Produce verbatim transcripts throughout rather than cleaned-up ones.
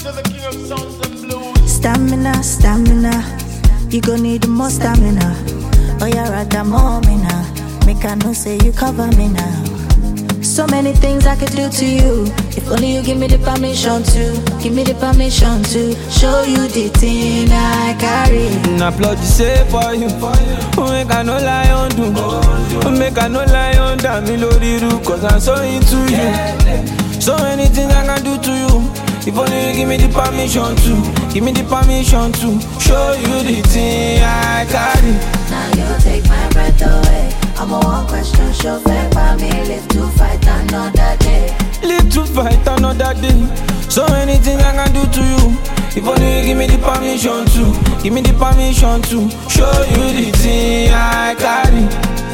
into the king of sounds and blues. Stamina, stamina, you gon' need more stamina. Oh, yeah, rather more me now. Make I know say you cover me now. So many things I could do to you. If only you give me the permission to, give me the permission to show you the thing I carry. Na plot the say for you. Make I no lie on do. Make I no lie on damn me lori ru. Cause I'm so into you. So many things I can do to you. If only you give me the permission to, give me the permission to show you the thing I carry. Now you take my breath away. I'm a one question show fair for me. Live to fight another day. Live to fight another day. So many things I can do to you. If only you give me the permission to, give me the permission to show you the thing I carry.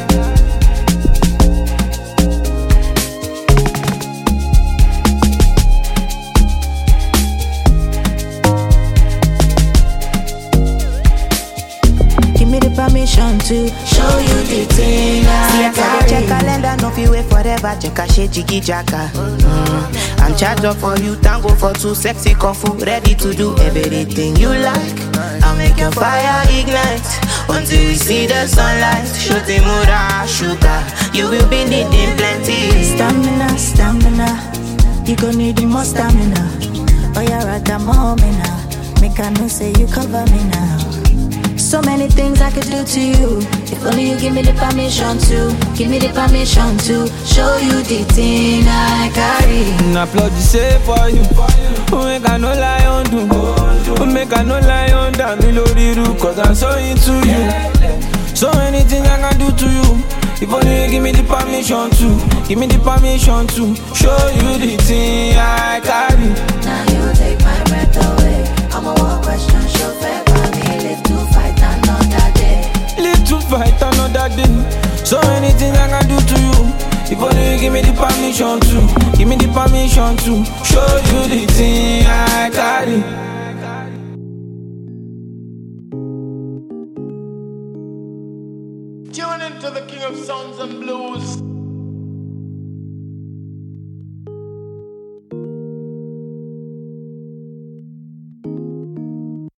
Permission to show you the thing I carry. Check calendar, no fi wait forever. Check a shit, jiggy jacka. Mm. I'm charged up for you, tango for two, sexy kung fu, ready to do everything you like. I'll make your fire ignite until we see the sunlight. Shooting mura sugar, you will be needing plenty. Stamina, stamina, you gon' need more stamina. Oh, yeah, rather more me now. Make I know say you cover me now. So many things I could do to you. If only you give me the permission to, give me the permission to show you the thing I carry. Na plot the say for you. Make I no lie on do. Make I no lie on damn me lori ru. Cause I'm so into you. So many things I can do to you. If only you give me the permission to, give me the permission to show you the thing I carry. Now you take my breath away. I'm a one question show fair for me. Live to fight another day. Live to fight another day. So many things I can do to you. If only you give me the permission to, give me the permission to show you the thing I carry. Tune into the king of sounds and blues.